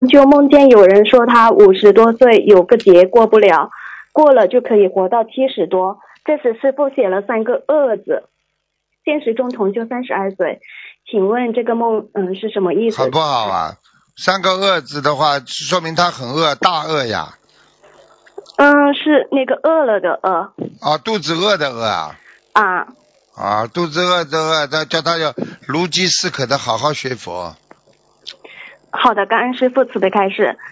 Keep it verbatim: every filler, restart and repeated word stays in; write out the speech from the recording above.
就梦见有人说他五十多岁有个劫过不了，过了就可以活到七十多。这时师父写了三个恶字，现实中同就三十二岁，请问这个梦嗯是什么意思？ 很不好啊，三个恶字的话，说明他很饿，大饿呀。 嗯，是那个饿了的饿。 啊，肚子饿的饿啊。 啊。 啊，肚子饿的饿，他叫他要如饥似渴的好好学佛。 好的，感恩师父慈悲开示。